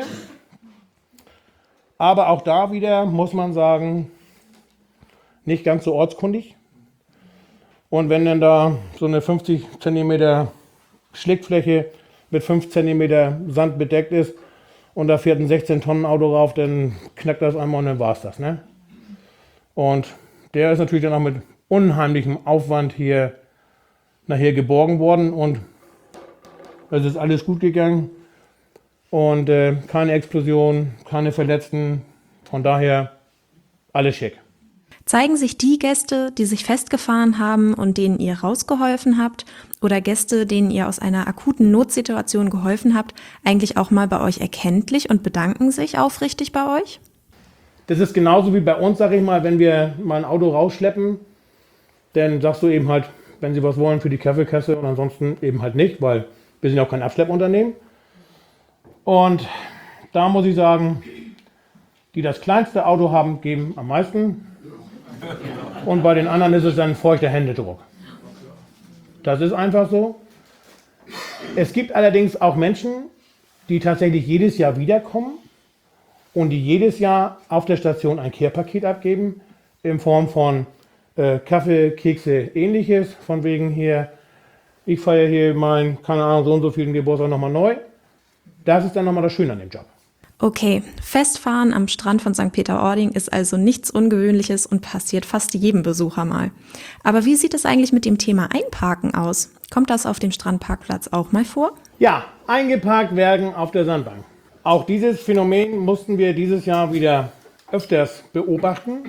Aber auch da wieder, muss man sagen, nicht ganz so ortskundig. Und wenn dann da so eine fünfzig Zentimeter Schlickfläche mit fünf Zentimeter Sand bedeckt ist und da fährt ein sechzehn Tonnen Auto rauf, dann knackt das einmal und dann war's das, ne? Und der ist natürlich dann auch mit unheimlichem Aufwand hier nachher geborgen worden und es ist alles gut gegangen und äh, keine Explosion, keine Verletzten, von daher alles schick. Zeigen sich die Gäste, die sich festgefahren haben und denen ihr rausgeholfen habt, oder Gäste, denen ihr aus einer akuten Notsituation geholfen habt, eigentlich auch mal bei euch erkenntlich und bedanken sich aufrichtig bei euch? Das ist genauso wie bei uns, sag ich mal, wenn wir mal ein Auto rausschleppen, dann sagst du eben halt, wenn sie was wollen für die Kaffeekasse und ansonsten eben halt nicht, weil wir sind ja auch kein Abschleppunternehmen. Und da muss ich sagen, die das kleinste Auto haben, geben am meisten. Und bei den anderen ist es dann ein feuchter Händedruck. Das ist einfach so. Es gibt allerdings auch Menschen, die tatsächlich jedes Jahr wiederkommen und die jedes Jahr auf der Station ein Care-Paket abgeben in Form von äh, Kaffee, Kekse, ähnliches. Von wegen hier, ich feiere hier mein, keine Ahnung, so und so vielen Geburtstag nochmal neu. Das ist dann nochmal das Schöne an dem Job. Okay, Festfahren am Strand von Sankt Peter-Ording ist also nichts Ungewöhnliches und passiert fast jedem Besucher mal. Aber wie sieht es eigentlich mit dem Thema Einparken aus? Kommt das auf dem Strandparkplatz auch mal vor? Ja, eingeparkt werden auf der Sandbank. Auch dieses Phänomen mussten wir dieses Jahr wieder öfters beobachten.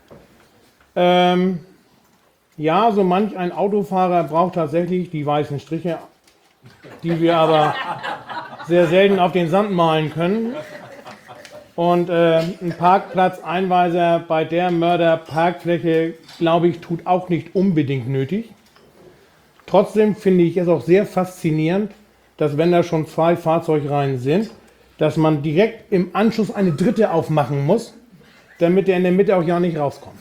Ähm, ja, so manch ein Autofahrer braucht tatsächlich die weißen Striche, die wir aber sehr selten auf den Sand malen können. Und äh, ein Parkplatzeinweiser bei der Mörderparkfläche, glaube ich, tut auch nicht unbedingt nötig. Trotzdem finde ich es auch sehr faszinierend, dass wenn da schon zwei Fahrzeugreihen sind, dass man direkt im Anschluss eine dritte aufmachen muss, damit der in der Mitte auch ja nicht rauskommt.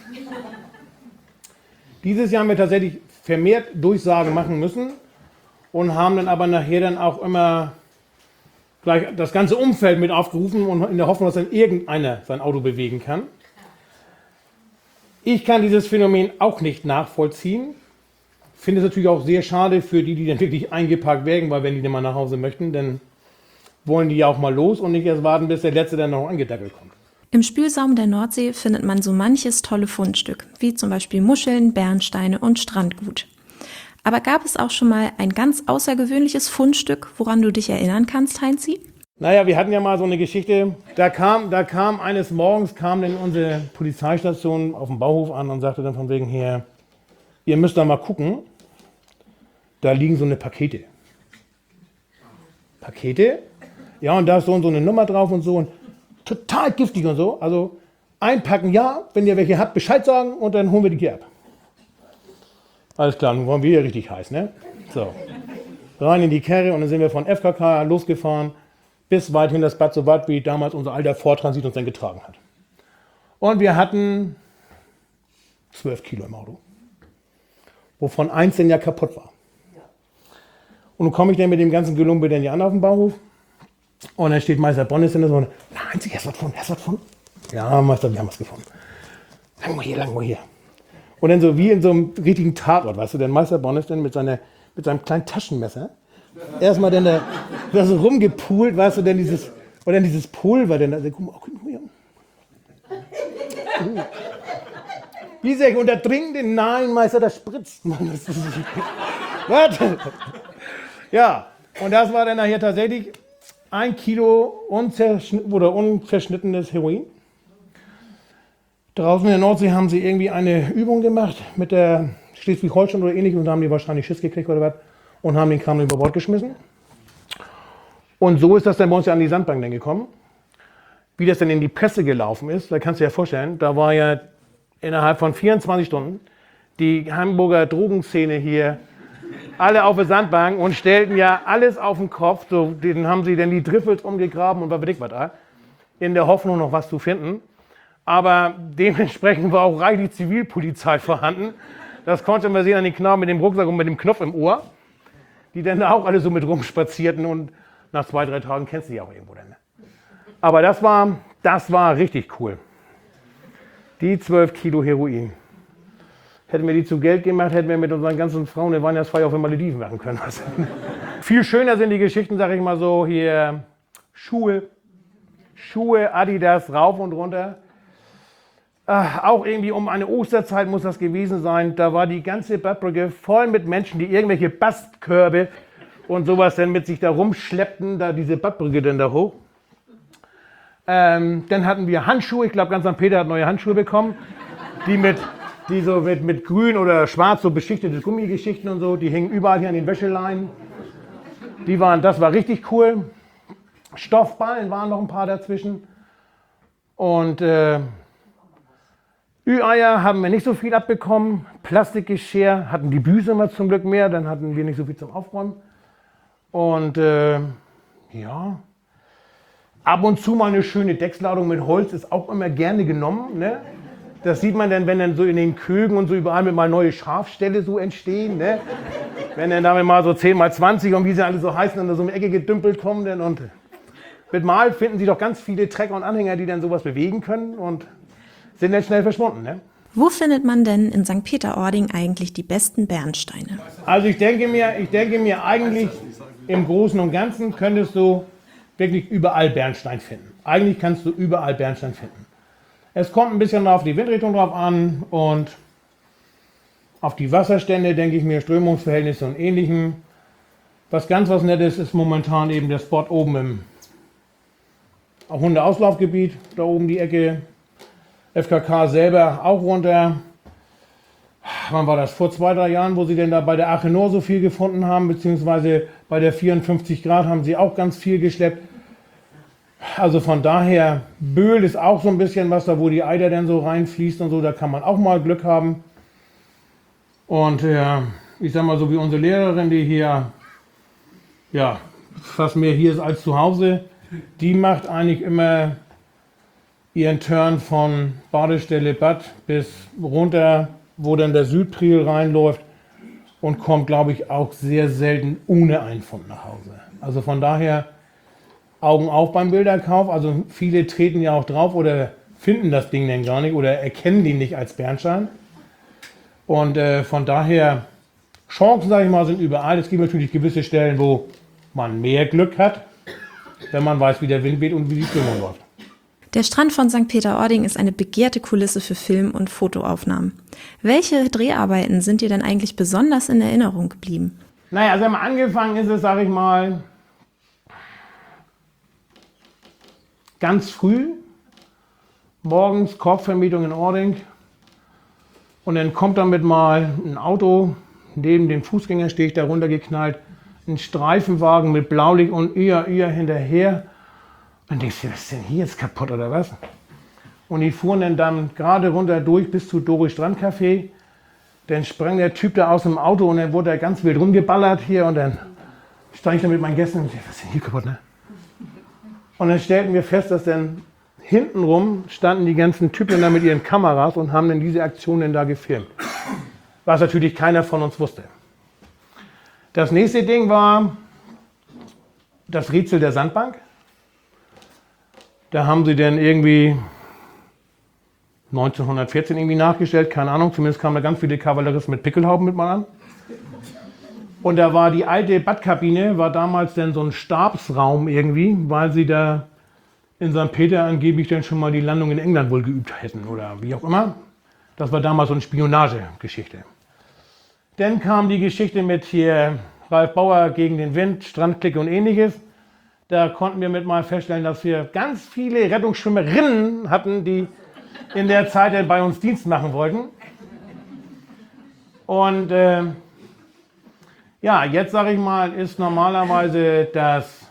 Dieses Jahr haben wir tatsächlich vermehrt Durchsagen machen müssen und haben dann aber nachher dann auch immer gleich das ganze Umfeld mit aufgerufen und in der Hoffnung, dass dann irgendeiner sein Auto bewegen kann. Ich kann dieses Phänomen auch nicht nachvollziehen. Finde es natürlich auch sehr schade für die, die dann wirklich eingeparkt werden, weil wenn die dann mal nach Hause möchten, dann wollen die ja auch mal los und nicht erst warten, bis der Letzte dann noch angedackelt kommt. Im Spülsaum der Nordsee findet man so manches tolle Fundstück, wie zum Beispiel Muscheln, Bernsteine und Strandgut. Aber gab es auch schon mal ein ganz außergewöhnliches Fundstück, woran du dich erinnern kannst, Heinzi? Naja, wir hatten ja mal so eine Geschichte, da kam, da kam eines Morgens, kam dann unsere Polizeistation auf dem Bauhof an und sagte dann von wegen her, ihr müsst da mal gucken, da liegen so eine Pakete. Pakete? Ja, und da ist so und so eine Nummer drauf und so und total giftig und so. Also einpacken ja, wenn ihr welche habt, Bescheid sagen und dann holen wir die hier ab. Alles klar, nun wollen wir hier richtig heiß, ne? So, rein in die Karre und dann sind wir von F K K losgefahren, bis weit hin das Bad, so weit wie damals unser alter Ford Transit uns dann getragen hat. Und wir hatten zwölf Kilo im Auto, wovon eins denn ja kaputt war. Und nun komme ich dann mit dem ganzen Gelumpe dann hier an auf dem Bauhof und dann steht Meister Bonnes in der Sonne, nein, Sie hast was gefunden, hast was gefunden? Ja, Meister, wir haben was gefunden. Lang mal hier, lang mal hier. Und dann so wie in so einem richtigen Tatort, weißt du, der Meister Bonnes dann mit, seiner, mit seinem kleinen Taschenmesser erstmal dann da, da so rumgepult, weißt du, dann dieses, und dann dieses Pulver, dann, also, guck mal, guck mal hier. Wie sehr, und da dringend den, nein, Meister, das spritzt. Mann, das ist, warte. Ja, und das war dann nachher tatsächlich ein Kilo unzerschnitt, oder unverschnittenes Heroin. Draußen in der Nordsee haben sie irgendwie eine Übung gemacht mit der Schleswig-Holstein oder ähnlichem und da haben die wahrscheinlich Schiss gekriegt oder was und haben den Kram über Bord geschmissen. Und so ist das dann bei uns ja an die Sandbank dann gekommen. Wie das dann in die Presse gelaufen ist, da kannst du dir ja vorstellen, da war ja innerhalb von vierundzwanzig Stunden die Hamburger Drogenszene hier alle auf der Sandbank und stellten ja alles auf den Kopf. So, dann haben sie dann die Driffels umgegraben und was weiß ich was da, in der Hoffnung noch was zu finden. Aber dementsprechend war auch reichlich Zivilpolizei vorhanden. Das konnte man sehen an den Knaben mit dem Rucksack und mit dem Knopf im Ohr, die dann auch alle so mit rumspazierten und nach zwei, drei Tagen kennst du die auch irgendwo dann. Aber das war, das war richtig cool. Die zwölf Kilo Heroin. Hätten wir die zu Geld gemacht, hätten wir mit unseren ganzen Frauen eine Weihnachtsfeier auf den Malediven machen können. Also, viel schöner sind die Geschichten, sag ich mal so, hier Schuhe, Schuhe, Adidas, rauf und runter. Äh, auch irgendwie um eine Osterzeit muss das gewesen sein. Da war die ganze Badbrücke voll mit Menschen, die irgendwelche Bastkörbe und sowas dann mit sich da rumschleppten, da diese Badbrücke dann da hoch. Ähm, dann hatten wir Handschuhe, ich glaube ganz Sankt Peter hat neue Handschuhe bekommen, die mit, die so mit, mit grün oder schwarz so beschichtete Gummigeschichten und so, die hingen überall hier an den Wäscheleinen. Die waren, das war richtig cool. Stoffballen waren noch ein paar dazwischen. Und äh, Ü-Eier haben wir nicht so viel abbekommen. Plastikgeschirr hatten die Büse immer zum Glück mehr, dann hatten wir nicht so viel zum Aufräumen. Und äh, ja, ab und zu mal eine schöne Decksladung mit Holz ist auch immer gerne genommen. Ne? Das sieht man dann, wenn dann so in den Kögen und so überall mit mal neue Scharfställe so entstehen. Ne? Wenn dann damit mal so zehn mal zwanzig und wie sie alle so heißen, dann so um die Ecke gedümpelt kommen. Dann und mit Mal finden Sie doch ganz viele Trecker und Anhänger, die dann sowas bewegen können und sind dann schnell verschwunden. Ne? Wo findet man denn in Sankt Peter-Ording eigentlich die besten Bernsteine? Also ich denke mir, ich denke mir eigentlich im Großen und Ganzen könntest du wirklich überall Bernstein finden. Eigentlich kannst du überall Bernstein finden. Es kommt ein bisschen auf die Windrichtung drauf an und auf die Wasserstände, denke ich mir, Strömungsverhältnisse und Ähnlichem. Was ganz was Nettes ist momentan eben der Spot oben im Hundeauslaufgebiet, da oben die Ecke. F K K selber auch runter. Wann war das? Vor zwei, drei Jahren, wo sie denn da bei der Achenor so viel gefunden haben, beziehungsweise bei der vierundfünfzig Grad haben sie auch ganz viel geschleppt. Also von daher, Böhl ist auch so ein bisschen was da, wo die Eider dann so reinfließt und so, da kann man auch mal Glück haben. Und ja, ich sag mal so wie unsere Lehrerin, die hier, ja, fast mehr hier ist als zu Hause, die macht eigentlich immer ihren Turn von Badestelle Bad bis runter, wo dann der Südpriel reinläuft und kommt, glaube ich, auch sehr selten ohne Einfund nach Hause. Also von daher Augen auf beim Bilderkauf. Also viele treten ja auch drauf oder finden das Ding dann gar nicht oder erkennen die nicht als Bernstein. Und äh, von daher, Chancen, sage ich mal, sind überall. Es gibt natürlich gewisse Stellen, wo man mehr Glück hat, wenn man weiß, wie der Wind weht und wie die Stimmung läuft. Der Strand von Sankt Peter-Ording ist eine begehrte Kulisse für Film- und Fotoaufnahmen. Welche Dreharbeiten sind dir denn eigentlich besonders in Erinnerung geblieben? Naja, also mal angefangen ist es, sage ich mal, ganz früh, morgens Korbvermietung in Ording und dann kommt damit mal ein Auto, neben dem Fußgängersteg da runtergeknallt, ein Streifenwagen mit Blaulicht und ihr, ihr hinterher. Und denkst du, was ist denn hier jetzt kaputt oder was? Und die fuhren dann, dann gerade runter durch bis zu Doris Strandcafé. Dann sprang der Typ da aus dem Auto und dann wurde er ganz wild rumgeballert hier und dann stand ich da mit meinen Gästen und dachte, was ist denn hier kaputt, ne? Und dann stellten wir fest, dass dann hintenrum standen die ganzen Typen da mit ihren Kameras und haben dann diese Aktion dann da gefilmt. Was natürlich keiner von uns wusste. Das nächste Ding war das Rätsel der Sandbank. Da haben sie dann irgendwie neunzehnhundertvierzehn irgendwie nachgestellt, keine Ahnung, zumindest kamen da ganz viele Kavalleristen mit Pickelhauben mit mal an. Und da war die alte Badkabine, war damals dann so ein Stabsraum irgendwie, weil sie da in Sankt Peter angeblich dann schon mal die Landung in England wohl geübt hätten oder wie auch immer. Das war damals so eine Spionagegeschichte. Dann kam die Geschichte mit hier Ralf Bauer gegen den Wind, Strandklicke und ähnliches. Da konnten wir mit mal feststellen, dass wir ganz viele Rettungsschwimmerinnen hatten, die in der Zeit dann bei uns Dienst machen wollten. Und äh, ja, jetzt sage ich mal, ist normalerweise das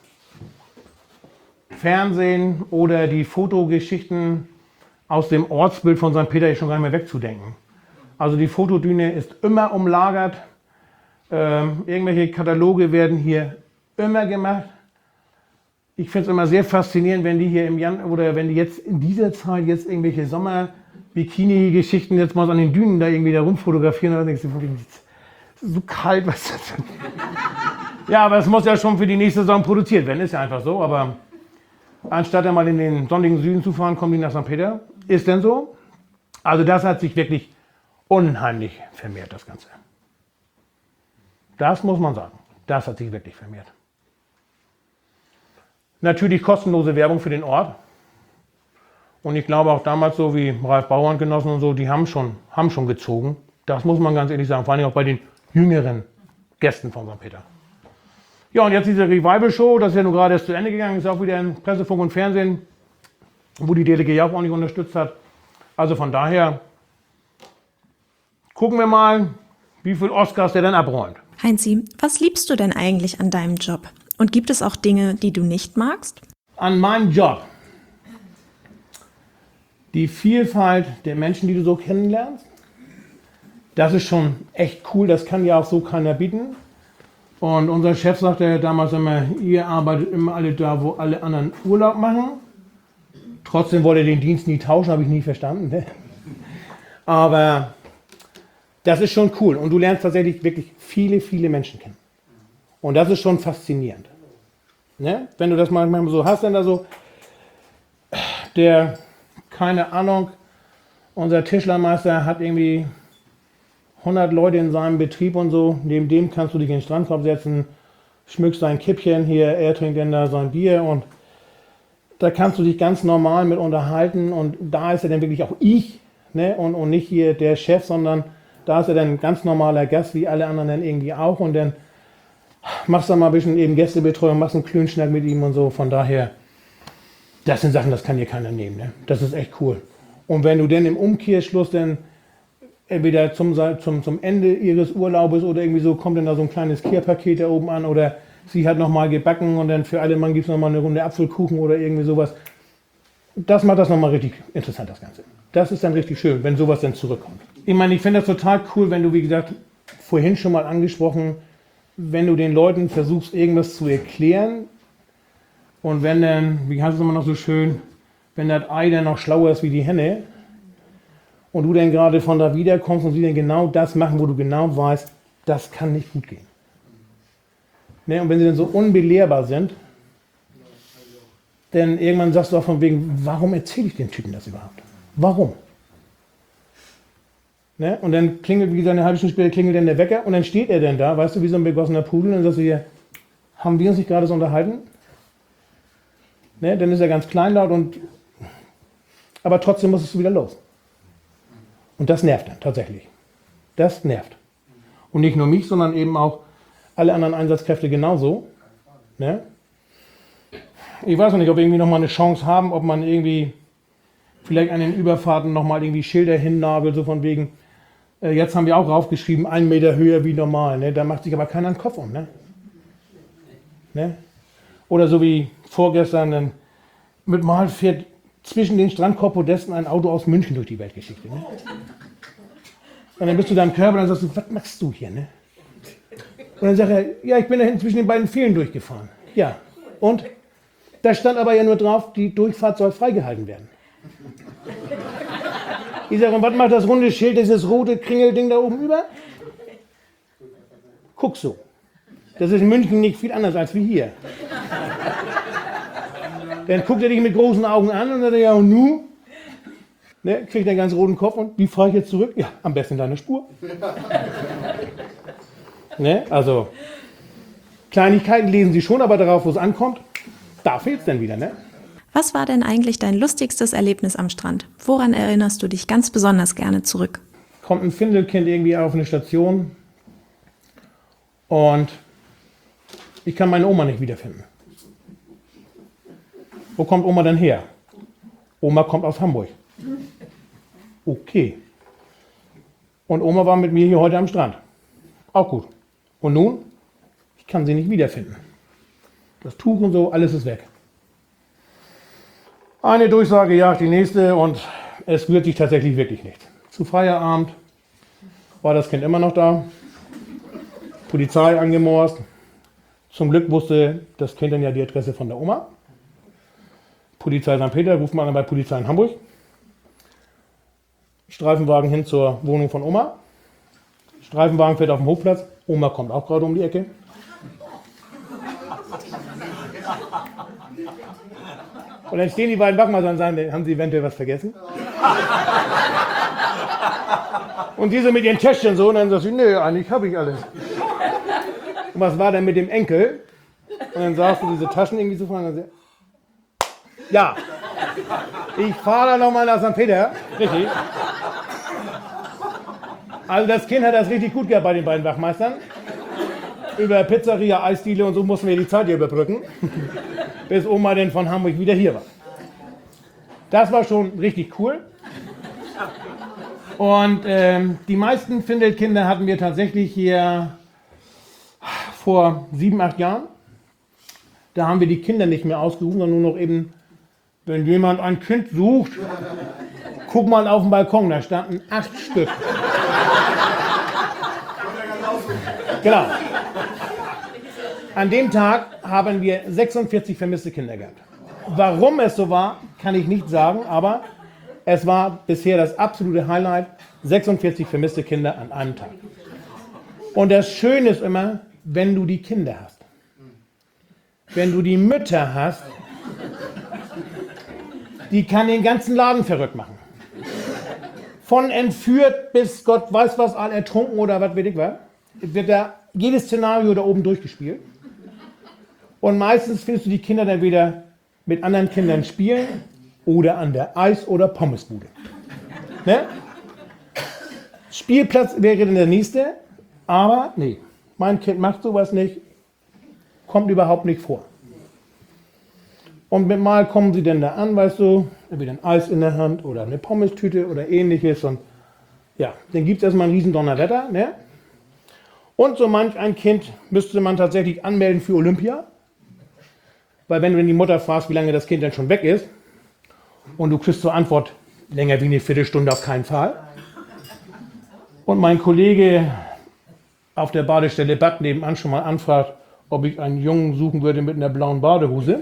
Fernsehen oder die Fotogeschichten aus dem Ortsbild von Sankt Peter schon gar nicht mehr wegzudenken. Also die Fotodüne ist immer umlagert. Ähm, irgendwelche Kataloge werden hier immer gemacht. Ich finde es immer sehr faszinierend, wenn die hier im Jan oder wenn die jetzt in dieser Zeit jetzt irgendwelche Sommer-Bikini-Geschichten jetzt mal so an den Dünen da irgendwie da rumfotografieren. Und dann denkst du, so kalt, was ist das denn? Ja, aber es muss ja schon für die nächste Saison produziert werden, ist ja einfach so. Aber anstatt dann mal in den sonnigen Süden zu fahren, kommen die nach Sankt Peter. Ist denn so? Also das hat sich wirklich unheimlich vermehrt, das Ganze. Das muss man sagen. Das hat sich wirklich vermehrt. Natürlich kostenlose Werbung für den Ort. Und ich glaube auch damals so wie Ralf Bauerngenossen und so, die haben schon, haben schon gezogen. Das muss man ganz ehrlich sagen, vor allem auch bei den jüngeren Gästen von Sankt Peter. Ja, und jetzt diese Revival-Show, das ist ja nun gerade erst zu Ende gegangen, ist auch wieder in Presse, Funk und Fernsehen, wo die D L G auch ordentlich unterstützt hat. Also von daher gucken wir mal, wie viel Oscars der dann abräumt. Heinzi, was liebst du denn eigentlich an deinem Job? Und gibt es auch Dinge, die du nicht magst? An meinem Job. Die Vielfalt der Menschen, die du so kennenlernst, das ist schon echt cool. Das kann ja auch so keiner bieten. Und unser Chef sagte damals immer, ihr arbeitet immer alle da, wo alle anderen Urlaub machen. Trotzdem wollte er den Dienst nie tauschen, habe ich nie verstanden. Ne? Aber das ist schon cool. Und du lernst tatsächlich wirklich viele, viele Menschen kennen. Und das ist schon faszinierend. Ne? Wenn du das manchmal so hast, dann da so, der, keine Ahnung, unser Tischlermeister hat irgendwie hundert Leute in seinem Betrieb und so. Neben dem kannst du dich in den Strandkorb setzen, schmückst dein Kippchen hier, er trinkt dann da sein Bier und da kannst du dich ganz normal mit unterhalten und da ist er dann wirklich auch ich, ne? und, und nicht hier der Chef, sondern da ist er dann ein ganz normaler Gast, wie alle anderen dann irgendwie auch und dann machst du mal ein bisschen eben Gästebetreuung, machst einen Klönschnack mit ihm und so, von daher, das sind Sachen, das kann dir keiner nehmen, ne? Das ist echt cool. Und wenn du dann im Umkehrschluss dann entweder zum, zum, zum Ende ihres Urlaubes oder irgendwie so, kommt dann da so ein kleines Kehrpaket da oben an oder sie hat nochmal gebacken und dann für alle Mann gibt es nochmal eine Runde Apfelkuchen oder irgendwie sowas. Das macht das nochmal richtig interessant, das Ganze. Das ist dann richtig schön, wenn sowas dann zurückkommt. Ich meine, ich finde das total cool, wenn du, wie gesagt, vorhin schon mal angesprochen, wenn du den Leuten versuchst, irgendwas zu erklären und wenn dann, wie heißt es immer noch so schön, wenn das Ei dann noch schlauer ist wie die Henne, und du dann gerade von da wiederkommst und sie dann genau das machen, wo du genau weißt, das kann nicht gut gehen. Ne? Und wenn sie dann so unbelehrbar sind, dann irgendwann sagst du auch von wegen, warum erzähle ich den Typen das überhaupt? Warum? Ne? Und dann klingelt, wie gesagt, eine halbe Stunde später klingelt dann der Wecker und dann steht er dann da, weißt du, wie so ein begossener Pudel, und dann sagst du hier, haben wir uns nicht gerade so unterhalten? Ne? Dann ist er ganz kleinlaut und, aber trotzdem muss es wieder los. Und das nervt dann tatsächlich. Das nervt. Und nicht nur mich, sondern eben auch alle anderen Einsatzkräfte genauso. Ne? Ich weiß noch nicht, ob wir irgendwie nochmal eine Chance haben, ob man irgendwie vielleicht an den Überfahrten nochmal irgendwie Schilder hinnagelt, so von wegen, äh, jetzt haben wir auch raufgeschrieben, einen Meter höher wie normal. Ne? Da macht sich aber keiner den Kopf um. Ne? Ne? Oder so wie vorgestern, dann mit Mal fährt zwischen den Strandkorbpodesten ein Auto aus München durch die Weltgeschichte. Ne? Und dann bist du da im Körper und dann sagst du, was machst du hier? Ne? Und dann sagt er, ja, ich bin da hinten zwischen den beiden Pfählen durchgefahren. Ja, und? Da stand aber ja nur drauf, die Durchfahrt soll freigehalten werden. Ich sage, und was macht das runde Schild, dieses rote Kringelding da oben über? Guck so. Das ist in München nicht viel anders als wie hier. Dann guckt er dich mit großen Augen an und sagt, ja und nu? Ne, kriegt einen ganz roten Kopf und wie fahre ich jetzt zurück? Ja, am besten deine Spur. Ne, also, Kleinigkeiten lesen sie schon, aber darauf, wo es ankommt, da fehlt es dann wieder. Ne? Was war denn eigentlich dein lustigstes Erlebnis am Strand? Woran erinnerst du dich ganz besonders gerne zurück? Kommt ein Findelkind irgendwie auf eine Station und ich kann meine Oma nicht wiederfinden. Wo kommt Oma denn her? Oma kommt aus Hamburg. Okay. Und Oma war mit mir hier heute am Strand. Auch gut. Und nun? Ich kann sie nicht wiederfinden. Das Tuch und so, alles ist weg. Eine Durchsage jagt die nächste und es rührt sich tatsächlich wirklich nichts. Zu Feierabend war das Kind immer noch da. Polizei angemorst. Zum Glück wusste das Kind dann ja die Adresse von der Oma. Polizei Sankt Peter, ruft man an bei Polizei in Hamburg. Streifenwagen hin zur Wohnung von Oma. Streifenwagen fährt auf dem Hochplatz. Oma kommt auch gerade um die Ecke. Und dann stehen die beiden Wachmeister und sagen, haben Sie eventuell was vergessen? Und diese mit ihren Täschchen so, und dann sagt sie, nö, eigentlich habe ich alles. Und was war denn mit dem Enkel? Und dann sagst du diese Taschen irgendwie so vor und dann sagt, ja. Ich fahre dann nochmal nach Sankt Peter. Richtig. Also das Kind hat das richtig gut gehabt bei den beiden Wachmeistern. Über Pizzeria, Eisdiele und so mussten wir die Zeit hier überbrücken, bis Oma denn von Hamburg wieder hier war. Das war schon richtig cool. Und ähm, die meisten Findelkinder hatten wir tatsächlich hier vor sieben, acht Jahren. Da haben wir die Kinder nicht mehr ausgerufen, sondern nur noch eben, wenn jemand ein Kind sucht, guck mal auf den Balkon, da standen acht Stück. Genau. An dem Tag haben wir sechsundvierzig vermisste Kinder gehabt. Warum es so war, kann ich nicht sagen, aber es war bisher das absolute Highlight, sechsundvierzig vermisste Kinder an einem Tag. Und das Schöne ist immer, wenn du die Kinder hast, wenn du die Mütter hast, die kann den ganzen Laden verrückt machen. Von entführt bis Gott weiß was, all ertrunken oder was weiß ich was, wird da jedes Szenario da oben durchgespielt. Und meistens findest du die Kinder dann wieder mit anderen Kindern spielen oder an der Eis- oder Pommesbude. Ne? Spielplatz wäre dann der nächste, aber nee, mein Kind macht sowas nicht, kommt überhaupt nicht vor. Und mit mal kommen sie dann da an, weißt du, entweder ein Eis in der Hand oder eine Pommestüte oder ähnliches. Und ja, dann gibt es erstmal ein riesen Donnerwetter. Ne? Und so manch ein Kind müsste man tatsächlich anmelden für Olympia. Weil wenn du die Mutter fragst, wie lange das Kind denn schon weg ist, und du kriegst zur Antwort, länger wie eine Viertelstunde auf keinen Fall. Und mein Kollege auf der Badestelle Bad nebenan schon mal anfragt, ob ich einen Jungen suchen würde mit einer blauen Badehose.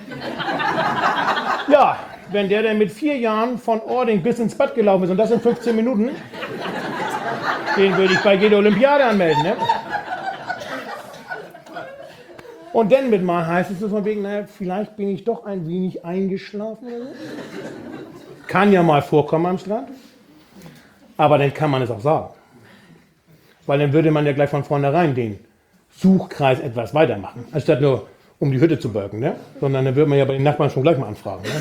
Ja, wenn der denn mit vier Jahren von Ording bis ins Bad gelaufen ist und das in fünfzehn Minuten, den würde ich bei jeder Olympiade anmelden. Ne? Und dann mit mal heißt es so von wegen, naja, vielleicht bin ich doch ein wenig eingeschlafen oder so. Kann ja mal vorkommen am Strand. Aber dann kann man es auch sagen. Weil dann würde man ja gleich von vornherein den Suchkreis etwas weitermachen, anstatt nur um die Hütte zu bölken, ne? Sondern dann würde man ja bei den Nachbarn schon gleich mal anfragen. Ne?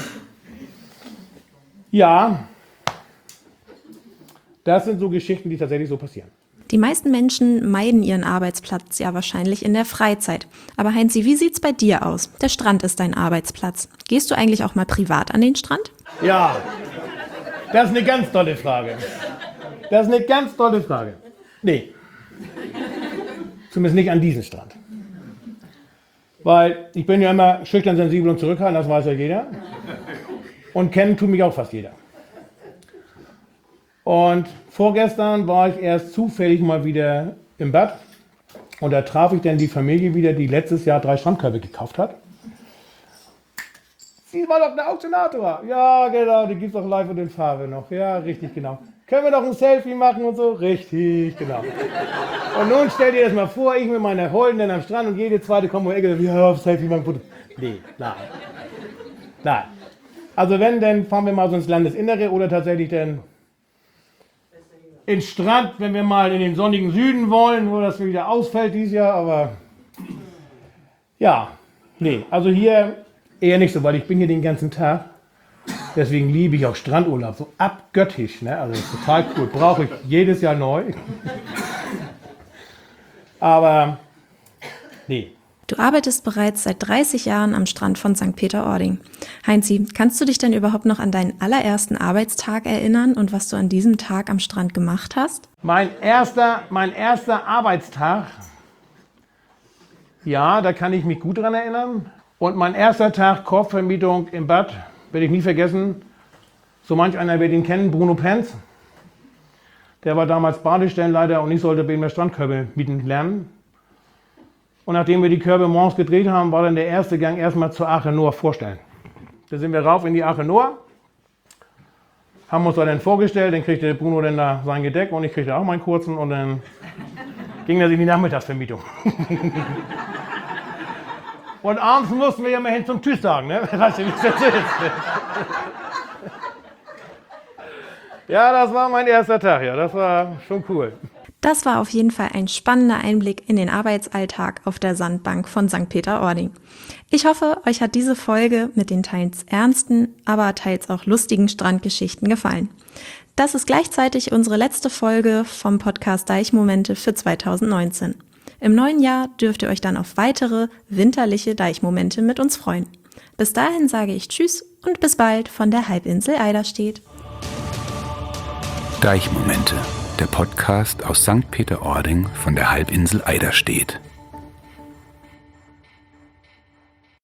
Ja, das sind so Geschichten, die tatsächlich so passieren. Die meisten Menschen meiden ihren Arbeitsplatz ja wahrscheinlich in der Freizeit. Aber Heinzi, wie sieht's bei dir aus? Der Strand ist dein Arbeitsplatz. Gehst du eigentlich auch mal privat an den Strand? Ja, das ist eine ganz tolle Frage. Das ist eine ganz tolle Frage. Nee. Zumindest nicht an diesen Strand. Weil ich bin ja immer schüchtern, sensibel und zurückhaltend, das weiß ja jeder. Und kennen tut mich auch fast jeder. Und vorgestern war ich erst zufällig mal wieder im Bad. Und da traf ich dann die Familie wieder, die letztes Jahr drei Strandkörbe gekauft hat. Sie war doch der Auktionator. Ja, genau, die gibt es doch live und in Farbe noch. Ja, richtig, genau. Können wir doch ein Selfie machen und so? Richtig, genau. Und nun stell dir das mal vor, ich mit meiner Holden am Strand und jede zweite kommt um die Ecke, ja, Selfie machen, Foto. Nee, nein. Nein. Also wenn, dann fahren wir mal so ins Landesinnere oder tatsächlich dann ins Strand, wenn wir mal in den sonnigen Süden wollen, wo das wieder ausfällt dieses Jahr, aber ja, nee, also hier eher nicht so, weil ich bin hier den ganzen Tag. Deswegen liebe ich auch Strandurlaub, so abgöttisch, ne? Also das ist total cool, brauche ich jedes Jahr neu. Aber nee. Du arbeitest bereits seit dreißig Jahren am Strand von Sankt Peter-Ording. Heinzi, kannst du dich denn überhaupt noch an deinen allerersten Arbeitstag erinnern und was du an diesem Tag am Strand gemacht hast? Mein erster, mein erster Arbeitstag, ja, da kann ich mich gut dran erinnern. Und mein erster Tag Korbvermietung im Bad, werde ich nie vergessen. So manch einer wird ihn kennen, Bruno Penz. Der war damals Badestellenleiter und ich sollte bei ihm mehr Strandkörbe mieten lernen. Und nachdem wir die Körbe morgens gedreht haben, war dann der erste Gang erstmal zur Arche Noah vorstellen. Da sind wir rauf in die Arche Noah, haben uns da dann vorgestellt, dann kriegte Bruno dann da sein Gedeck und ich kriegte auch meinen kurzen und dann ging das in die Nachmittagsvermietung. Und abends mussten wir ja mal hin zum Tschüss sagen, ne? Weißt du, wie es jetzt ist? Ja, das war mein erster Tag, ja, das war schon cool. Das war auf jeden Fall ein spannender Einblick in den Arbeitsalltag auf der Sandbank von Sankt Peter-Ording. Ich hoffe, euch hat diese Folge mit den teils ernsten, aber teils auch lustigen Strandgeschichten gefallen. Das ist gleichzeitig unsere letzte Folge vom Podcast Deichmomente für zweitausendneunzehn. Im neuen Jahr dürft ihr euch dann auf weitere winterliche Deichmomente mit uns freuen. Bis dahin sage ich Tschüss und bis bald von der Halbinsel Eiderstedt. Deichmomente, der Podcast aus Sankt Peter-Ording von der Halbinsel Eiderstedt.